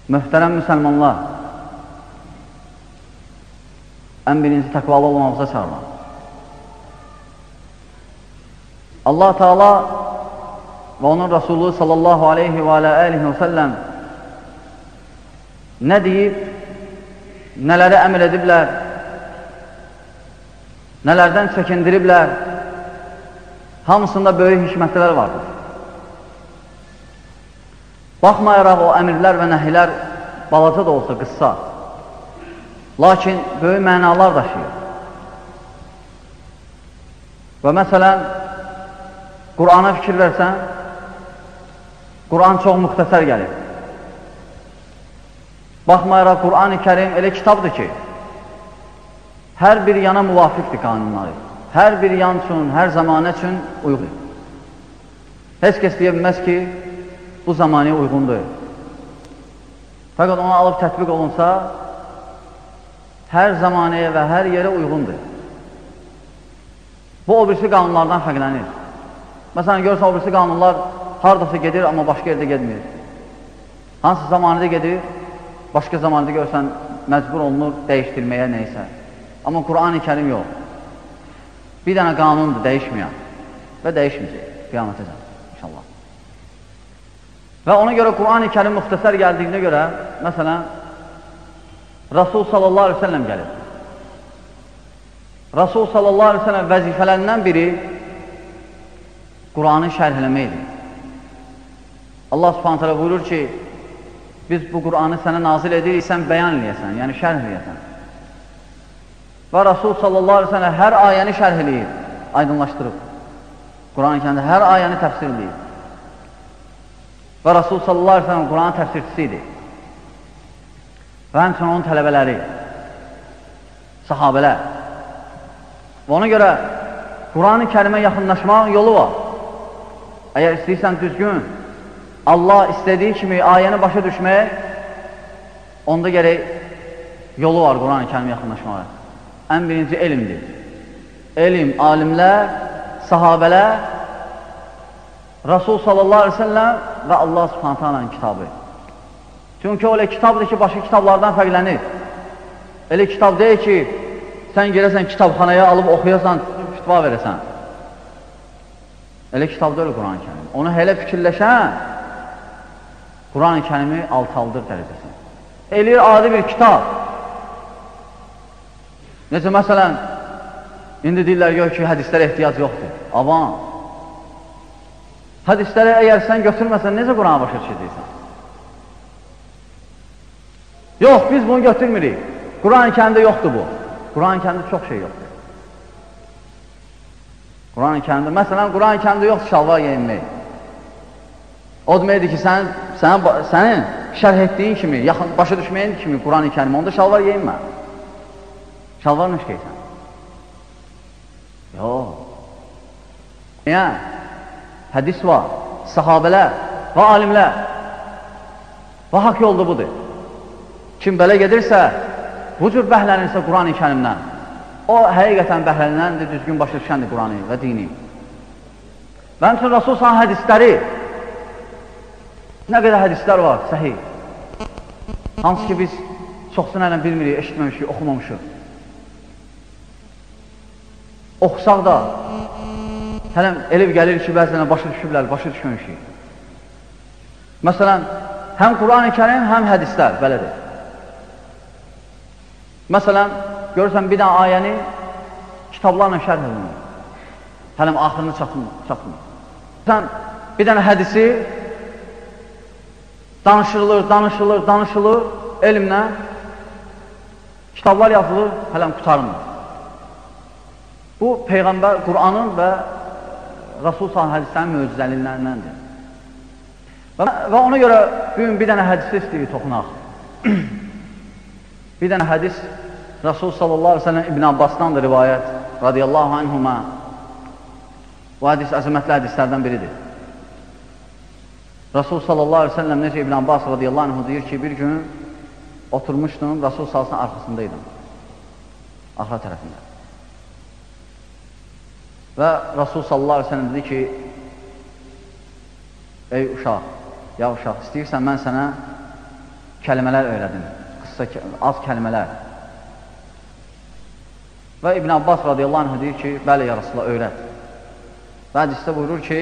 Möhtərəm müsəlmanlar, ən birinci təqvalı olmamıza çağırmaq. Allah Teala və onun Resulü sallallahu aleyhi və aleyhi və səlləm nə deyib, nələri əmr ediblər, nələrdən çəkindiriblər, hamısında böyük hikmətlər vardır. Baxmayaraq o əmirlər və nəhilər balaca da olsa qıssa, lakin böyük mənalar daşıyır. Və məsələn, Qur'ana fikir versən, Qur'an çox müxtəsər gəlir. Baxmayaraq, Qur'an-ı Kərim elə kitabdır ki, hər bir yana müvafiqdir qanunları. Hər bir yan üçün, hər zamanə üçün uyğun. Heç kəs deyə bilməz ki, bu zamanəyə uyğundur. Fəqət ona alıb tətbiq olunsa, hər zamanəyə və hər yerə uyğundur. Bu, o birisi qanunlardan fərqlənir. Məsələn, görürsən, o birisi qanunlar haradasa gedir, amma başqa yerdə gedmir. Hansı zamanədə gedir, başqa zamanədə görürsən, məcbur olunur dəyişdirməyə neysə. Amma Qur'an-ı Kərim yox. Bir dənə qanundur, dəyişməyən və dəyişməyəcək qiyamətəcən, inşallah. Və ona görə Qur'an-ı Kərim müxtəsər gəldiyinə görə, məsələn, Rasul sallallahu aleyhi ve sellem gəlir. Rasul sallallahu aleyhi ve sellem vəzifələrindən biri Qur'anı şərh eləməkdir. Allah subhanahu teala buyurur ki, biz bu Qur'anı sənə nazil edirik, sən bəyan eləyəsən, yəni şərh eləyəsən. Və Rasul sallallahu aleyhi ve sellem hər ayəni şərh eləyir, aydınlaşdırıb. Qur'an-ı Kərimdə hər ayəni təfsir eləyir. Və Rasul sallallahu aleyhi ve sellem Qur'anın təfsirçisi idi. Və həmçinin onun tələbələri, sahabələr. Və ona görə Qur'an-ı Kərimə yaxınlaşmağın yolu var. Əgər istəyirsən düzgün, Allah istədiyi kimi ayəni başa düşmək, onda gərək yolu var Qur'an-ı Kərimə yaxınlaşmağa. Ən birinci elmdir. Elm, alimlər, sahabələr, Rasul sallallahu aleyhi ve sellem və Allah subhanahu ta'ala'nın kitabı. Çünki o elə kitabdır ki, başqa kitablardan fərqlənir. Elə kitab deyil ki, sən gələsən kitabxanaya alıb oxuyasan, fitva verəsən. Elə kitab deyil Qur'an-ı Kərim. Onu hələ fikirləşən, Qur'an-ı Kərimi altaldır dərəcəsi. Eləyir adi bir kitab. Necə məsələn, indi deyirlər yox ki, hədislərə ehtiyac yoxdur. Avam. Hədisləri əgər sən götürməsən, necə Qur'ana başa düşəcəksən? Yox, biz bunu götürmürük. Qur'an-ı Kərimdə yoxdur bu. Qur'an-ı Kərimdə çox şey yoxdur. Qur'an-ı Kərimdə, məsələn, Qur'an-ı Kərimdə yoxdur şalvar geyinmək. O deməkdir ki, sənin şərh etdiyin kimi, başa düşməyin kimi Qur'an-ı Kərim, onda şalvar geyinmə. Şalvar nüş geysən. Yox. Yəni, hədis var, sahabələr və alimlər və haqq yolda budur. Kim belə gedirsə, bu cür bəhlənirsə Qur'an-ı Kərimdən, o həqiqətən bəhlənəndir, düzgün başa düşəndir Qur'anı və dini. Və həmçinin Rasul sana hədisləri, nə qədər hədislər var, səhih. Hansı ki, biz çoxsun ələn bilmirik, eşitməmişik, oxumamışıq. Oxusaq da, hələm elə bir gəlir ki, bəzənə başa düşüblər, başa düşməmişik. Məsələn, həm Qur'an-ı Kərim, həm hədislər, belədir. Məsələn, görürsən bir dənə ayəni kitablarla şərh edilir. Hələm axırını çatmır. Sən bir dənə hədisi danışılır elmlə, kitablar yazılır, hələm qutarmır. Bu, Peyğəmbər Qur'anın və Rasul sallallahu hədislərin möcüzəlilərindəndir. Və ona görə bugün bir dənə hədisi istəyir toxunaq. Bir dənə hədis Rasul sallallahu aleyhi ve sellem İbn Abbas'dandır rivayət, radiyallahu anhuma. Bu hədis əzəmətli hədislərdən biridir. Rasul sallallahu aleyhi ve sellem necə İbn Abbas radiyallahu anhu deyir ki, bir gün oturmuşdum, Rasul sallallahu arxasındaydım, axıra tərəfində. Və Rasul sallallahu aleyhi ve sellem dedi ki, ey uşaq, ya uşaq, istəyirsən mən sənə kəlmələr öyrədin, az kəlmələr. Və İbn Abbas radiyallahu anh deyir ki, bəli, ya Rasulullah, öyrət. Və hədisdə buyurur ki,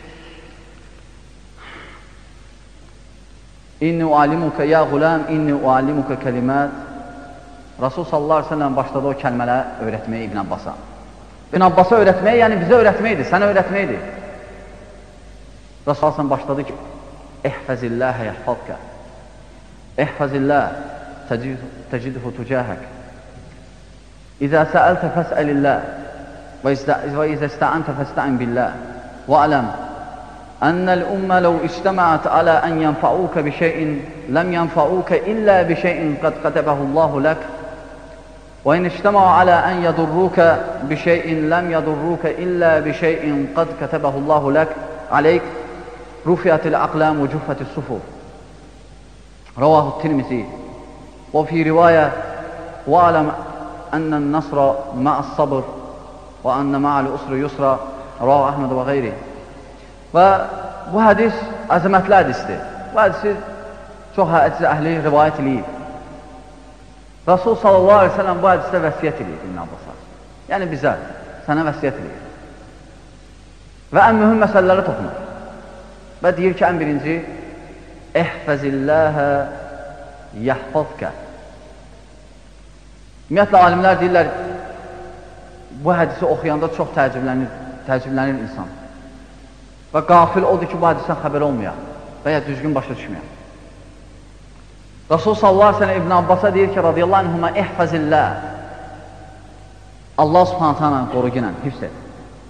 İnni ualimuka ya gulam, inni ualimuka kelimat. Rasul sallallahu aleyhi ve sellem başladı o kəlmələ öyrətməyi İbn Abbasa. İbn Abbasa öyrətməyi, yəni bizə öyrətməkdir, sənə öyrətməkdir. Rasul sallallahu başladı ki, İhfazillâhe yahfazka. İhfazillah tecidhu tujahak. İzâ səəlte fes'əlillah. Və izə istə'ante festa'in billah. Və aləm ennel ummə ləv ictema'at alə ən yenfa'uka bi şeyin ləm yenfa'uka illə bi şeyin qad qatəbəhullahu lək. Və in ictema'u alə ən yadurruka bi şeyin ləm yadurruka illə bi şeyin qad qatəbəhullahu lək aleyk rufiyatil aqlam və cüffətis sufuf. Ravahu Tirmizi. Və fi rivayə və aləm ennən nasra ma'as sabr və ennə ma'al usri yusra. Ravahu Ahmed və qeyri. Və bu hədis əzəmətli hədisdir. Bu hədisi çox hədis əhli rivayət eləyib. Rasul sallallahu aleyhi ve sellem bu hədisdə vəsiyyət eləyib İbn Abbasa. Yəni bizə, sənə vəsiyyət eləyib. Və ən mühüm məsələləri toxunur. Və deyir ki, ən birinci, İhfazillâhe yahfazka. Ümumiyyətlə, alimlər deyirlər, bu hədisi oxuyanda çox təəccüblənir insan. Və qafil odur ki, bu hədisdən xəbər olmayaq və ya düzgün başa düşməyək. Rasul sallallahu aleyhi ve sellem İbn Abbasa deyir ki, radiyallahu anhuma, İhfazillah. Allah subhanətə alə qoru ginən, hifz et.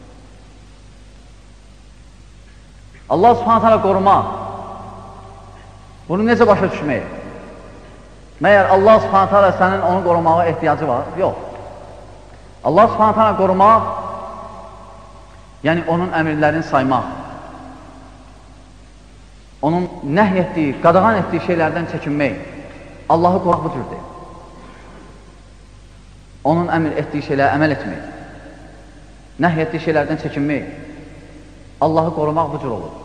Allah subhanətə alə qorumaq. Bunu necə başa düşməyək? Məyər Allah subhanətə alə sənin onu qorumağa ehtiyacı var? Yox. Allah subhanətə alə qorumaq, yəni onun əmirlərini saymaq, onun nəhy etdiyi, qadağan etdiyi şeylərdən çəkinmək, Allahı qorumaq bu cürdür. Onun əmr etdiyi şeylərə əməl etmək, nəhy etdiyi şeylərdən çəkinmək, Allahı qorumaq bu cür olur.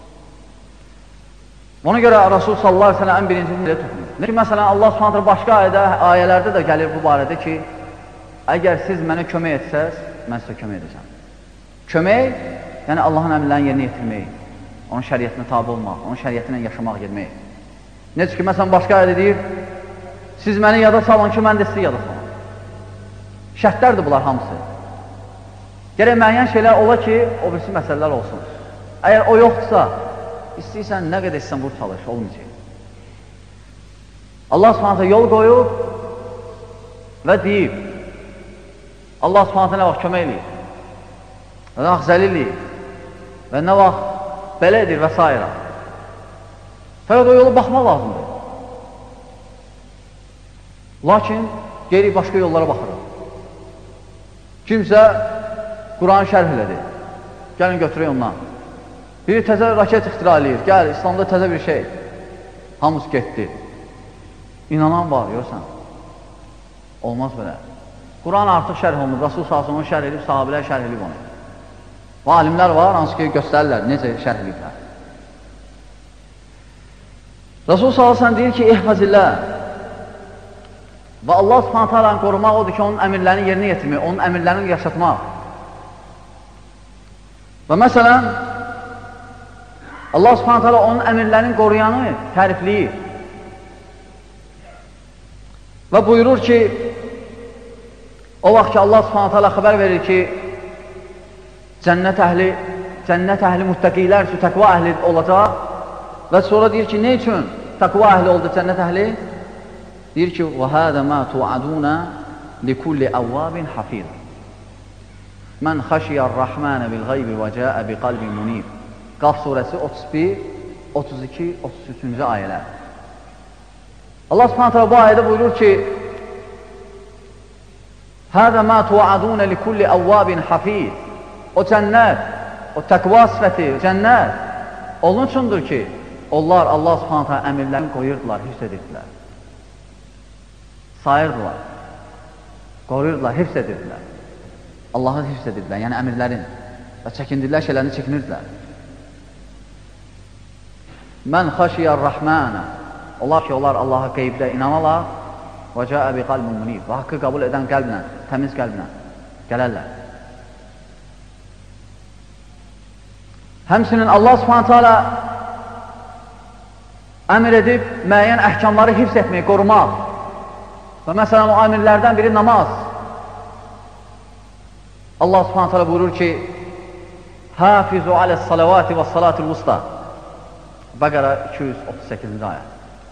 Ona görə Rasul sallallahu aleyhi ve sellem ən birinci ilə tutulur. Məsələn, Allah subhanətlə başqa ayələrdə də gəlir bu barədə ki, əgər siz mənə kömək etsəz, mən sizə kömək edəcəm. Kömək, yəni Allahın əmrlərini yerinə yetirmək, onun şəriyyətinə tabi olmaq, onun şəriyyətinə yaşamaq, gelmək. Necə ki, məsələn, başqa ayədə deyir, siz məni yada salın ki, mən də sizi yada salın. Şərtlərdir bunlar hamısı. Gərək müəyyən şeylər ola ki, o birisi məsələlər olsun. Əgər o yoxdursa, istəyirsən, nə qədər istəyirsən, vur çalış, olmayacaq. Allah subhanətə yol qoyub və deyib, Allah subhanətə nə vaxt kömək eləyir, nə vaxt zəlil eləyir və nə vaxt belə edir və s. Fəqət o yolu baxmaq lazımdır. Lakin, geri başqa yollara baxırıq. Kimsə Quranı şərh elədi, gəlin götürək ondan. Biri təzə raket ixtira eləyir, gəl, İslamda təzə bir şey. Hamısı getdi. İnanan var, görürsən. Olmaz belə. Quran artıq şərh olunur, Rasul sallallahu onu şərh edib, sahabələr şərh edib onu. Və alimlər var, hansı ki göstərirlər, necə şərh ediblər. Rasul sallallahu deyir ki, İhfazillah. Və Allah subhanətə aləni qorumaq odur ki, onun əmirlərini yerinə yetirmək, onun əmirlərini yaşatmaq. Və məsələn, Allah subhanətə alə onun əmirlərinin qoruyanı tərifləyir. Və buyurur ki, o vaxt ki, Allah subhanətə alə xəbər verir ki, cənnət əhli müttəqilər üçün təqva əhli olacaq və sonra deyir ki, ne üçün təqva əhli oldu cənnət əhli? Deyir ki, وَهَذَا مَا تُوعَدُونَ لِكُلِّ أَوَّابٍ حَفِيظٍ مَنْ خَشِيَ الرَّحْمَانَ بِالْغَيْبِ وَجَاءَ بِقَلْبٍ مُنِيبٍ Qaf surəsi 31, 32, 33-cü ayələr. Allah subhanətə bu ayədə buyurur ki, هَذَا مَا تُوعَدُونَ لِكُلِّ أَوَّابٍ حَفِيظٍ O cənnət, o təqva sifəti, cənnət onun üçündür ki, onlar Allah subhanətə əmirlərini qoyurdular, hifz edirdilər. Sayırdılar, qoruyurdular, hifz edirdilər. Allahı hifz edirdilər, yəni əmirlərin və çəkindirlər şeylərini çəkinirdilər. Mən xaşiyər rəhmənə Onlar ki, onlar Allaha qeybdə inanalar və cəə bi qalbin munib və haqqı qəbul edən qəlblə, təmiz qəlblə gələrlər. Həmçinin Allah Subhanahu taala əmr edib müəyyən əhkamları hifz etmək, qorumaq. Və məsələn, o əmirlərdən biri namaz. Allah Subhanahu taala buyurur ki, Hafizu aləs-salavati və salatil vusta. Bəqərə 238-ci ayə.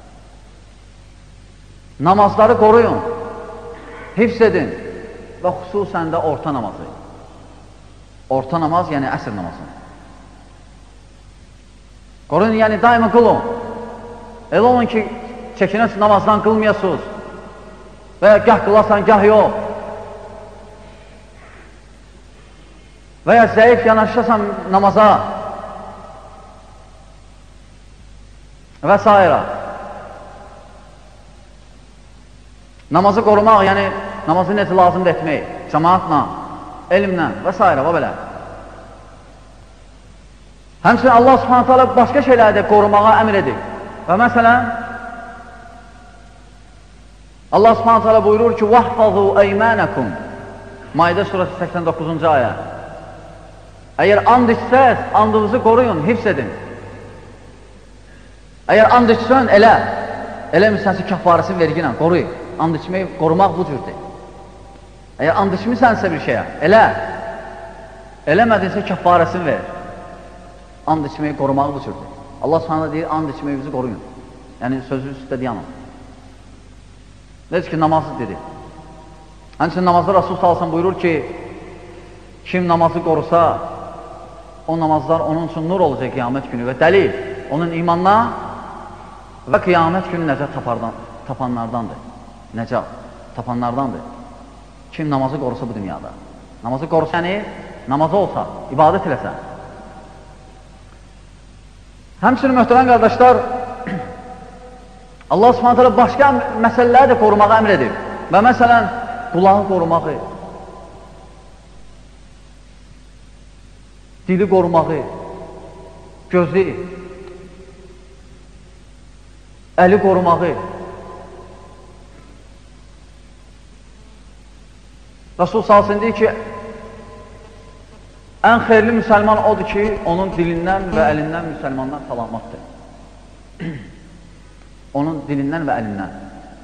Namazları qoruyun, hifz edin və xüsusən də orta namazı. Orta namaz, yəni əsr namazı. Qoruyun, yəni daima qılın. Elə olun ki, çəkinəs namazdan qılmayasınız və ya gah qılasan, gah yox. Və ya zəif yanaşasan namaza və s. Namazı qorumaq, yəni namazı necə lazımdır etmək, cəmaatla, elmlə və s. və belə. Həmçinin Allah Subhanahu taala başqa şeyləri də qorumağa əmr edir. Və məsələn, Allah Subhanahu taala buyurur ki, وَحْفَظُوا اَيْمَانَكُمْ Maidə surası 89-cu ayə. Əgər and içsəz, andınızı qoruyun, hifz edin. Əgər and içsən, eləmirsənsə kəffarəsi verginə, qoruy. And içmək, qorumaq bu cürdür. Əgər and içmisənsə bir şeyə, eləmədinsə kəffarəsini ver. And içməyi, qorumağı bu cürdür. Allah Subhanahu deyir, and içməyimizi qoruyun. Yəni, sözü üstə deyanım. Necə ki, namazı dedi. Həmçinin namazda Rasul sallallahu buyurur ki, kim namazı qorusa, o namazlar onun üçün nur olacaq qiyamət günü və dəlil onun imanına və qiyamət günü nəcət tapanlardandır. Nəcət tapanlardandır. Kim namazı qorusa bu dünyada. Namazı qorusa, yəni namazı olsa, ibadət eləsə. Həmçinin möhtərəm qardaşlar, Allah Subhanahu taala başqa məsələləri də qorumağa əmr edib. Və məsələn, qulağı qorumağı, dili qorumağı, gözü, əli qorumağı. Rasul sallallahu deyir ki, ən xeyirli müsəlman odur ki, onun dilindən və əlindən müsəlmanlar salamatdır. Onun dilindən və əlindən.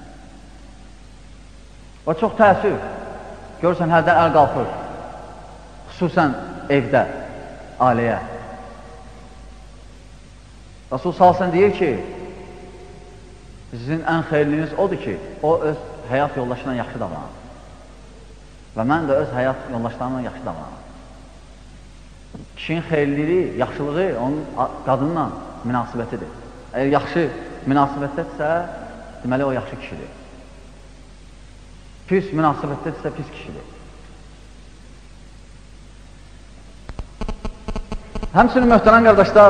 Və çox təəssüf, görürsən, hərdən əl qalxır, xüsusən evdə, ailəyə. Rasul sallallahu deyir ki, sizin ən xeyirliniz odur ki, o öz həyat yoldaşından yaxşı davranır. Və mən də öz həyat yoldaşlarımla yaxşı davranır. Kişinin xeyirliliyi, yaxşılığı onun qadınla münasibətidir. Əgər yaxşı münasibətdədirsə, deməli o yaxşı kişidir. Pis münasibətdədirsə, pis kişidir. Həmçinin möhtərəm qardaşlar,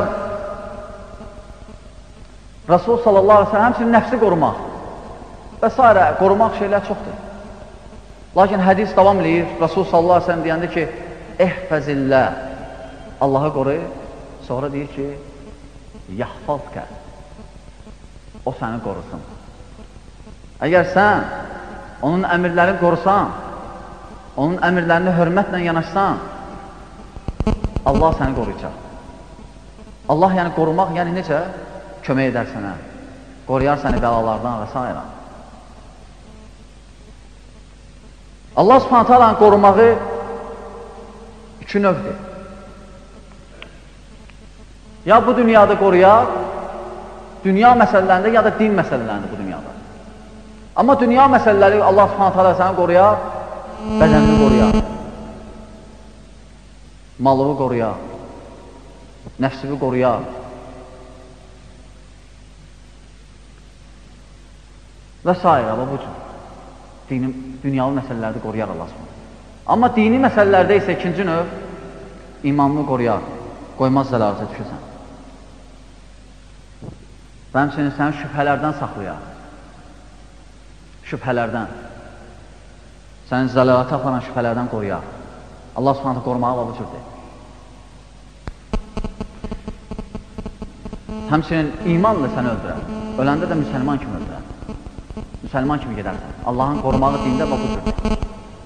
Rasul sallallahu aleyhi ve sellem həmçinin nəfsi qorumaq və s. qorumaq şeylər çoxdur. Lakin hədis davam edir, Rasul sallallahu aleyhi ve sellem deyəndə ki, ehfəzillah, Allahı qoru, sonra deyir ki, yahfazkə, o səni qorusun. Əgər sən onun əmirlərini qorusan, onun əmirlərini hörmətlə yanaşsan, Allah səni qoruyacaq. Allah yəni qorumaq, yəni necə? Kömək edər sənə, qoruyar səni bəlalardan və s. Allah Subhanahu taalanın qorumağı iki növdür. Ya bu dünyada qoruyar, dünya məsələlərində ya da din məsələlərində bu dünyada. Amma dünya məsələləri Allah Subhanahu taala səni qoruyar, bədənini qoruyar, malını qoruyar, nəfsini qoruyar. Və s. və bu cür dünyalı məsələlərdə qoruyar Allah Subhanahu. Amma dini məsələlərdə isə ikinci növ imanını qoruyar, qoymaz zəlalətə düşürsən. Və həmçinin səni şübhələrdən saxlayar. Şübhələrdən. Səni zəlalətə aparan şübhələrdən qoruyar. Allah Subhanahu qorumağı bu cürdür. Həmçinin imanla səni öldürər. Öləndə də müsəlman kimi öldürər. Müsəlman kimi gedərsən. Allahın qorumağı dində və budur.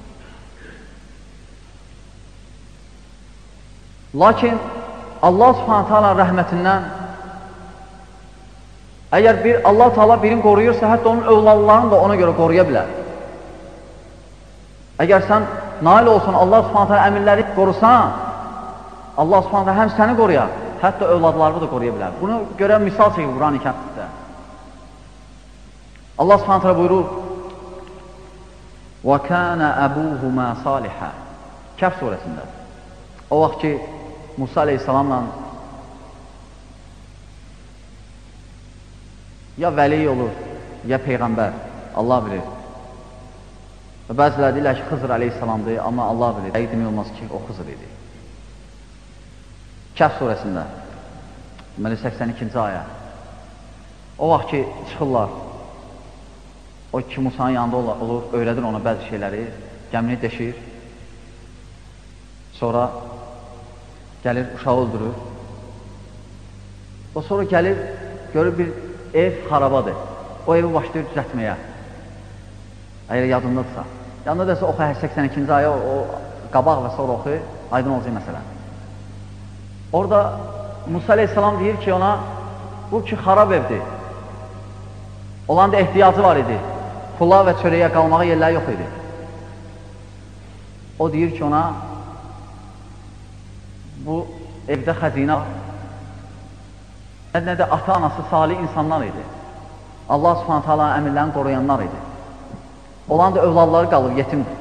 Lakin Allah Subhanahu taala rəhmətindən əgər Allah Taala birini qoruyursa, hətta onun övladlarını da ona görə qoruya bilər. Əgər sən nail olsun, Allah Subhanahu taala əmirləri qorusan, Allah Subhanahu taala həm səni qoruyar, hətta övladlarını da qoruya bilər. Bunu görə misal çəkir Quran-ı Kərimdə. Allah Subhanahu taala buyurur: "Və kana abuhuma salihan." Kəhf surəsində. O vaxt ki Musa əleyhissalamla ya vəli olur, ya peyğəmbər, Allah bilir. Və bəziləri deyirlər ki, Xızır əleyhissalamdır, amma Allah bilir. Dəqiq demək olmaz ki, o Xızır idi. Kəhf surəsində, 82-ci ayə. O vaxt ki, çıxırlar, o ki, Musanın yanında olur, öyrədir ona bəzi şeyləri, gəmini deşir, sonra gəlir, uşağı öldürür. O sonra gəlir, görür bir ev xarabadır. O evi başlayır düzətməyə. Əgər yadındadırsa. Yadındadırsa oxu 82-ci ayə, o qabaq və sonra oxu, aydın olacaq məsələ. Orada Musa əleyhissalam deyir ki ona, bu ki xarab evdir. Olan da ehtiyacı var idi. Pula və çörəyə qalmağa yerləri yox idi. O deyir ki ona, bu evdə xəzinə var. Nə də ata-anası salih insanlar idi. Allah Subhanahu taala əmirlərini qoruyanlar idi. Olan da övladları qalır, yetimdir.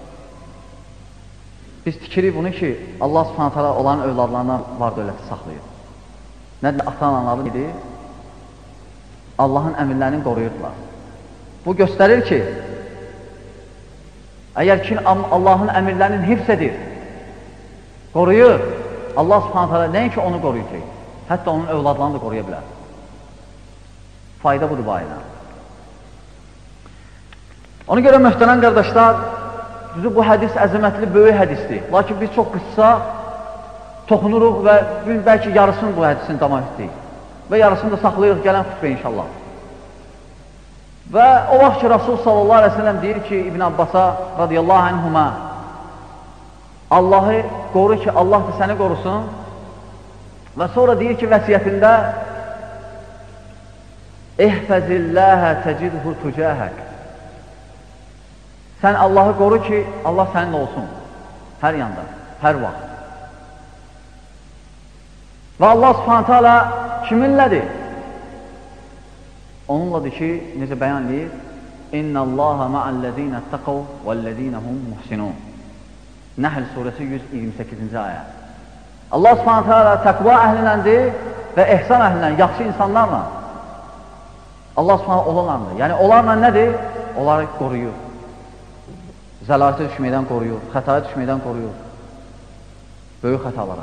Biz tikirik bunu ki, Allah Subhanahu taala olan övladlarına var dövləti saxlayır. Nə də ata-anaları idi, Allahın əmirlərini qoruyurdular. Bu göstərir ki, əgər ki Allahın əmirlərinin hifz edir, qoruyur, Allah Subhanahu taala nəinki onu qoruyacaq, hətta onun övladlarını da qoruya bilər. Fayda budur bu ayədən. Ona görə möhtərəm qardaşlar, düzü bu hədis əzəmətli, böyük hədisdir. Lakin biz çox qısa toxunuruq və bəlkə yarısını bu hədisin davam etdik. Və yarısını da saxlayırıq gələn xütbə inşallah. Və o vaxt ki, Rasul sallallahu aleyhi ve sellem deyir ki, İbn Abbas'a radiyallahu anhuma, Allahı qoru ki, Allah da səni qorusun. Və sonra deyir ki, vəsiyyətində İhfəzilləhə təcidhu tücəhək. Sən Allahı qoru ki, Allah səninlə olsun. Hər yanda, hər vaxt. Və Allah Subhanahu taala kiminlədir? Onunladır ki, necə bəyan edir? İnnəllaha ma'allezîne ittaqav vellezîne hum muhsinun. Nəhl surəsi 128-ci ayə. Allah Subhanahu taala təqva əhliləndir və ehsan əhlilən, yaxşı insanlarla. Allah Subhanahu onlarlandır. Yəni onlarla nədir? Onları qoruyur. Zəlalətə düşməkdən qoruyur, xətaya düşməkdən qoruyur. Böyük xətalara.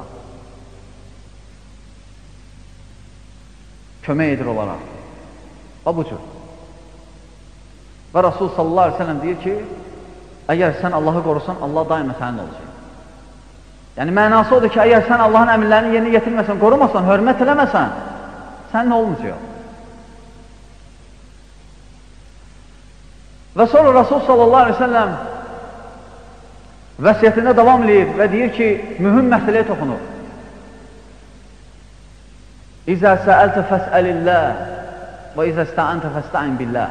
Kömək edir onlara. Və bu cür. Və Rasul sallallahu aleyhi ve sellem deyir ki, əgər sən Allahı qorusan, Allah daima sənin olacaq. Yəni mənası odur ki, əgər sən Allahın əmirlərini yerinə yetirməsən, qorumasan, hörmət eləməsən, sənin olmayacaq. Və sonra Rasul sallallahu aleyhi ve sellem vəsiyyətində davam edir və deyir ki, mühüm məsələyə toxunur. İzə səəltə fəsəlilləh və izə istəəntə fəstəin billəh.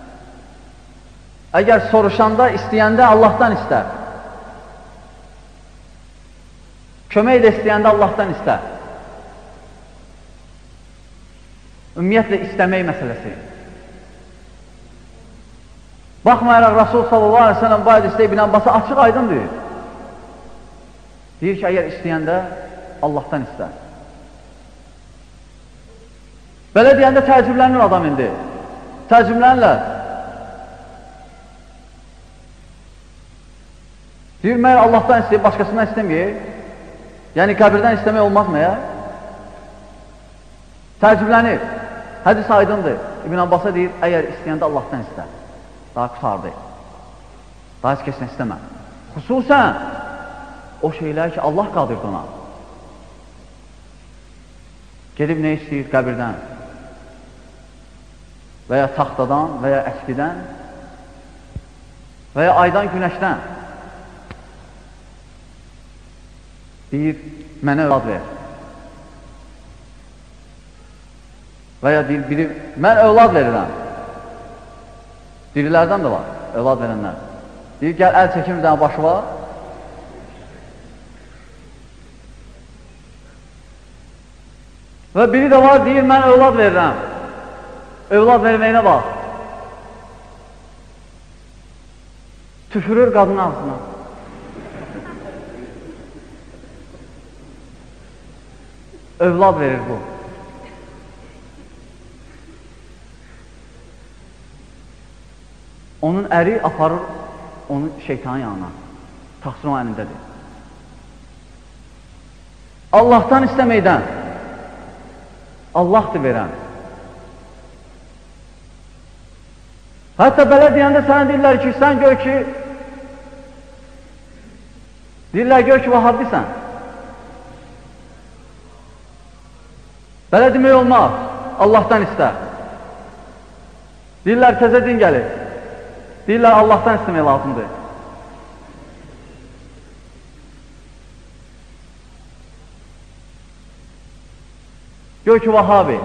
Əgər soruşanda, istəyəndə Allahdan istər. Kömək də istəyəndə Allahdan istər. Ümumiyyətlə istəmək məsələsi. Baxmayaraq Rasul sallallahu aleyhi ve sellem bu hədisdə İbn Abbas'a açıq aydın deyir. Deyir ki, əgər istəyəndə Allahdan istər. Belə deyəndə təəccüblənir adam indi. Təəccüblənirlər. Deyir, məyər Allahdan istəyir, başqasından istəməyir. Yəni, qəbirdən istəmək olmazmı ya? Təəccüblənir. Hədis aydındır. İbn Abbas'a deyir, əgər istəyəndə Allahdan istər. Daha qutardı. Daha heç kəsdən istəmə. Xüsusən o şeylər ki, Allah qadırdı ona. Gedib nə istəyir? Qəbirdən və ya taxtadan və ya əskidən və ya aydan, günəşdən deyir, mənə övlad ver. Və ya deyir, biri, mən övlad verirəm. Dirilərdən də var, övlad verənlər. Deyir, gəl, əl çəkim bir dənə başı var. Və biri də var, deyir, mən övlad verirəm. Övlad verməyinə bax. Tüfürür qadının ağzına. Övlad verir bu. Onun əri aparır onu şeytanın yanına. Taxsir onun əlindədir. Allahdan istəməkdən. Allahdır verən. Hətta belə deyəndə sənə deyirlər ki, sən gör ki, deyirlər gör ki, vahabbisən. Belə demək olmaz, Allahdan istə. Deyirlər təzə din gəlir. Deyirlər Allahdan istəmək lazımdır. Gör ki, vahabi.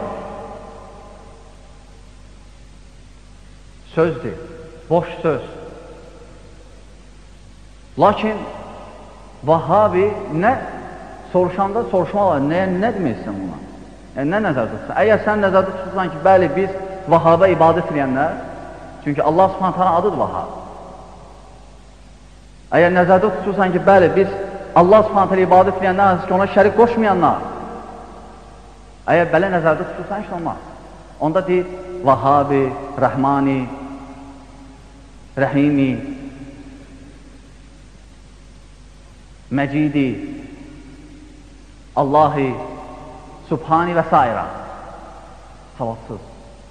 Sözdür, boş söz. Lakin vahabi nə soruşanda soruşmalar, nə deməksən buna? Yəni, nə nəzərdə tutsan? Əgər sən nəzərdə tutursan ki, bəli, biz vahaba ibadət edənlər, çünki Allah Subhanahu taala adıdır vahab. Əgər nəzərdə tutursan ki, bəli, biz Allah Subhanahu taala ibadət edənlər, ki, ona şərik qoşmayanlar, əgər belə nəzərdə tutursan, heç olmaz. Onda deyir, vahabi, rəhmani, rəhimi, məcidi, Allahi, subhani və s. Savadsız.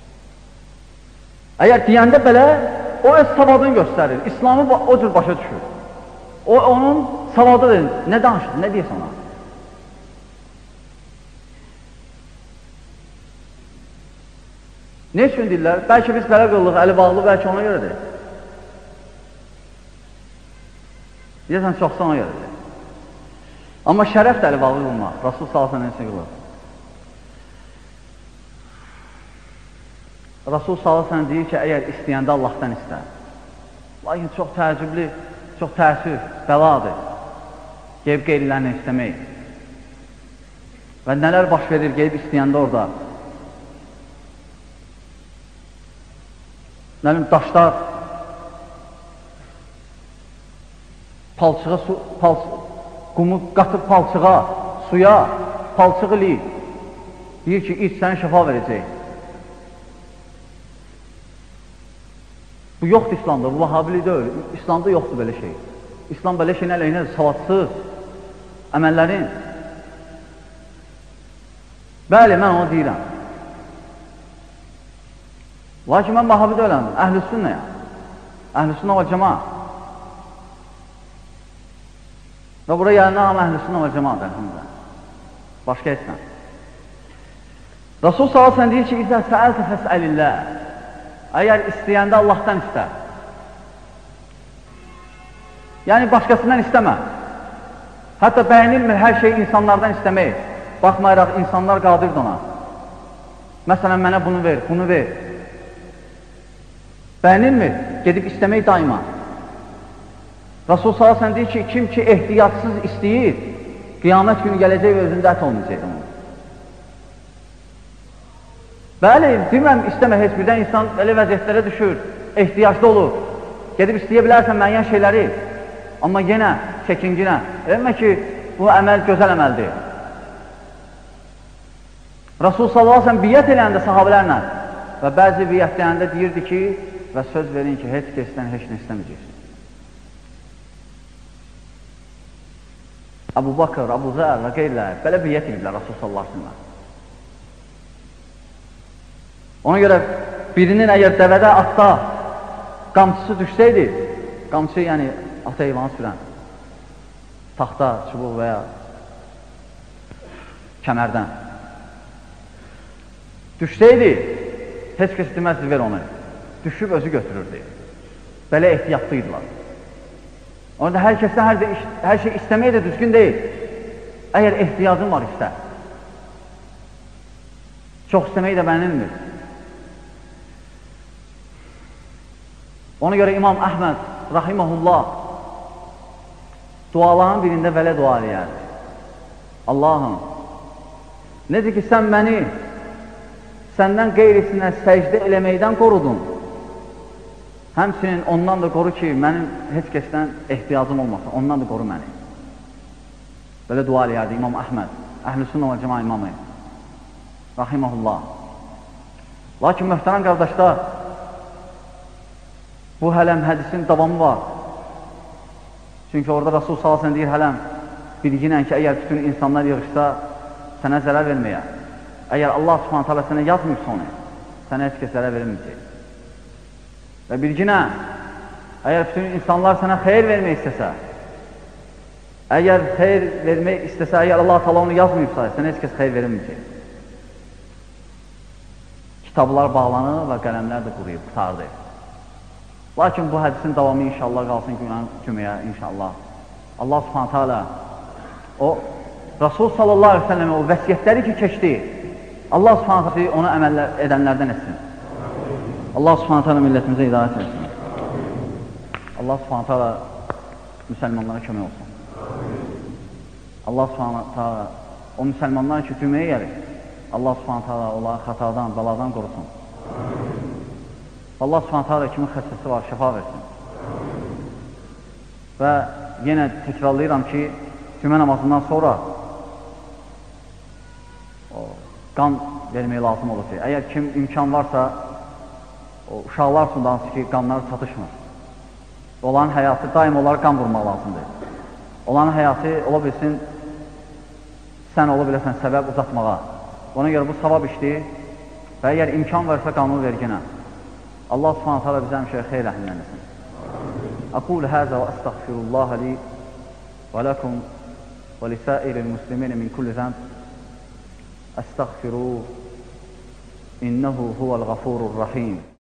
Əgər deyəndə belə, o öz savadını göstərir. İslamı o cür başa düşür. O, onun savadıdır. Nə danışır, nə deyir sana? Ne üçün deyirlər? Bəlkə biz belə qıllıq, əli bağlı, bəlkə ona görədir. Deyəsən, çoxsa ona görədir. Amma şərəf də əli bağlı qılmaq. Rasul sallallahu əleyhi və səlləm qılır. Rasul sallallahu əleyhi və səlləm deyir ki, əgər istəyəndə Allahdan istər. Lakin çox təəccüblü, çox təəssüf, bəladır. Qeyb qeyrilərini istəmək. Və nələr baş verir qeyb istəyəndə orada? Nə bilim, daşlar palçığa, qumu qatıb palçığa, suya, palçıq eləyir. Deyir ki, iç səni şəfa verəcək. Bu yoxdur İslamda, bu vahabili deyil. İslamda yoxdur belə şey. İslam belə şeyin əleyhinədir, savadsız əməllərin. Bəli, mən onu deyirəm. Lakin mən vahabi deyiləm, əhl-i sünnəyəm. Əhl-i sünnə və cəmaat. Və buraya gələnəm əhl-i sünnə və cəmaat, əlhamdülillah. Başqa etməm. Rasul sallallahu əleyhi və səlləm deyir ki, İzə səəltə fəsəlilləh. Əgər istəyəndə Allahdan istə. Yəni, başqasından istəmə. Hətta bəyənilmir hər şey insanlardan istəmək. Baxmayaraq, insanlar qadirdir ona. Məsələn, mənə bunu ver, bunu ver. Bəyənilmir, gedib istəmək daima. Rasul sallallahu əleyhi və səlləm deyir ki, kim ki ehtiyatsız istəyir, qiyamət günü gələcək və özündə ət olmayacaq onun. Bəli, demirəm, istəmə heç birdən insan elə vəziyyətlərə düşür, ehtiyaclı olur. Gedib istəyə bilərsən müəyyən şeyləri, amma yenə çəkinginə. Eləmə ki, bu əməl gözəl əməldir. Rasul sallallahu əleyhi və səlləm biyyət eləyəndə sahabələrlə və bəzi biyyət eləyəndə deyirdi ki, və söz verin ki, heç kəsdən heç nə istəməyəcəksin. Əbu Bakır, Əbu Zər və qeyrilər belə biyyət ediblər Rasul sallallahu əleyhi və səlləm. Ona görə birinin əgər dəvədə, atda qamçısı düşsəydi, qamçı yəni ata heyvanı sürən, taxta, çubuq və ya kəmərdən. Düşsəydi, heç kəs deməzdi, ver onu. Düşüb özü götürürdü. Belə ehtiyatlıydılar. Orada hər kəsdən hər şey istəmək də düzgün deyil. Əgər ehtiyacın var, istə. Çox istəmək də bənilmir. Ona görə İmam Əhməd, rahiməhullah, duaların birində belə dua eləyərdi. Allahım, necə ki, sən məni səndən qeyrisindən səcdə eləməkdən qorudun. Həmçinin ondan da qoru ki, mənim heç kəsdən ehtiyacım olmasın, ondan da qoru məni. Belə dua eləyərdi İmam Əhməd, Əhl-i-Sünnə və Cəmaə imamı, rahiməhullah. Lakin möhtərəm qardaşlar, bu hələm hədisin davamı var. Çünki orada Rasul sallallahu əleyhi və səlləm deyir, hələm bilginən ki, əgər bütün insanlar yığışsa, sənə zərər verməyə. Əgər Allah subhanahu teala sənə yazmıysa onu, sənə heç kəs zərər verməyəcək. Və bilginə, əgər bütün insanlar sənə xeyir vermək istəsə, əgər xeyir vermək istəsə, əgər Allah teala onu yazmayıbsa, sənə heç kəs xeyir verməyəcək. Kitablar bağlanır və qələmlər də quruyub, qutardı. Lakin bu hədisin davamı inşallah qalsın cüməyə, inşallah. Allah subhanahu teala o Rasul sallallahu aleyhi ve sellem o vəsiyyətləri ki keçdi, Allah subhanahu teala onu əməl edənlərdən etsin. Allah subhanahu teala millətimizə hidayət etsin. Allah subhanahu teala müsəlmanlara kömək olsun. Allah subhanahu teala o müsəlmanlar ki cüməyə gəlir, Allah subhanahu teala onları xatadan, baladan qorusun. Allah subhanahu teala kimin xəstəsi var, şəfa versin. Və yenə təkrarlayıram ki, cümə namazından sonra qan vermək lazım olur ki, əgər kim imkan varsa, uşaqlar üçün da hansı ki, qanları çatışmır. Olan həyatı daim olaraq qan vurmaq lazımdır. Olan həyatı ola bilsin, sən ola biləsən səbəb uzatmağa. Ona görə bu savab işdir və əgər imkan varsa qanunu verginə. Allah subhanahu teala bizə həmişə xeyr əhlindən etsin. أقول هذا وأستغفر الله لي ولكم ولسائر المسلمين من كل ذنب أستغفروه إنه هو الغفور الرحيم.